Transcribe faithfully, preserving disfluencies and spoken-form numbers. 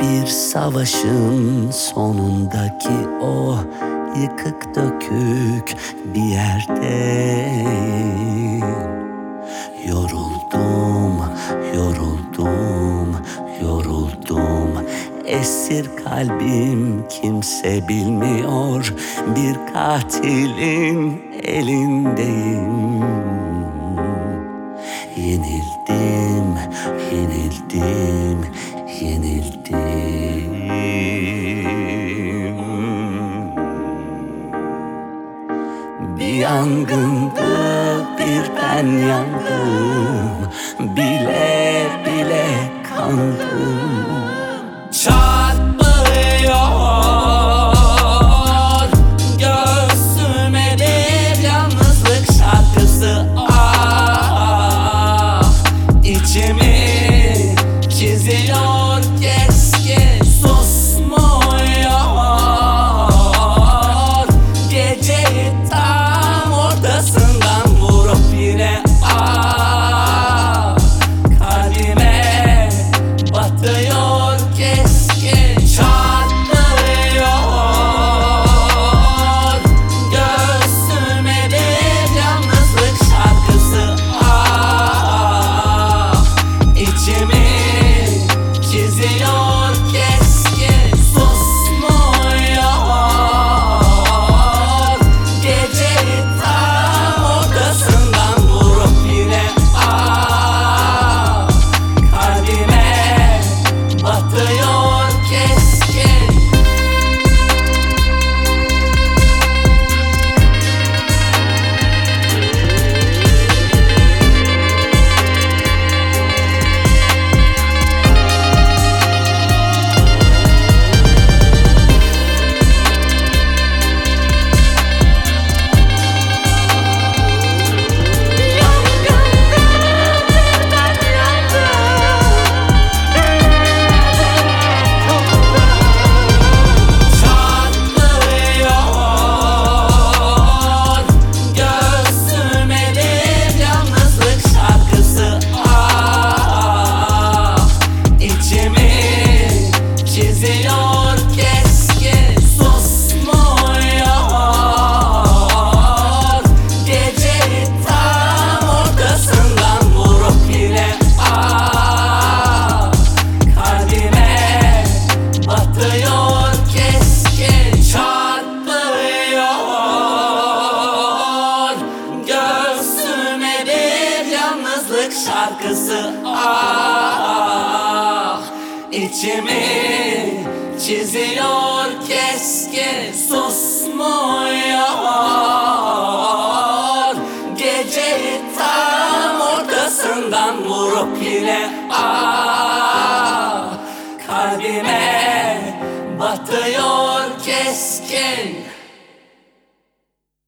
Bir savaşın sonundaki o yıkık dökük bir yerdeyim. Yoruldum, yoruldum, yoruldum. Esir kalbim kimse bilmiyor. Bir katilin elindeyim. Yenildim, yenildim, yenildim. Bir yangındı, bir ben yandım. Bile bile kandım. Çarpıyor göğsüme bir yalnızlık şarkısı. Ah, içimi çiziyor keskin, susmuyor. Geceyi tam ortasından vurup yine ah, kalbime batıyor keskin. Çarpıyor göğsüme bir yalnızlık şarkısı. Ah, içimi çiziyor keskin, susmuyor. Geceyi tam ortasından vurup yine ah, kalbime batıyor keskin. Çiziyor keskin, susmuyor. Geceyi tam ortasından vurup yine ah, kalbime batıyor keskin. Çarpıyor göğsüme bir yalnızlık şarkısı. Ah, İçimi çiziyor keskin, susmuyor. Geceyi tam ortasından vurup yine ah, kalbime batıyor keskin.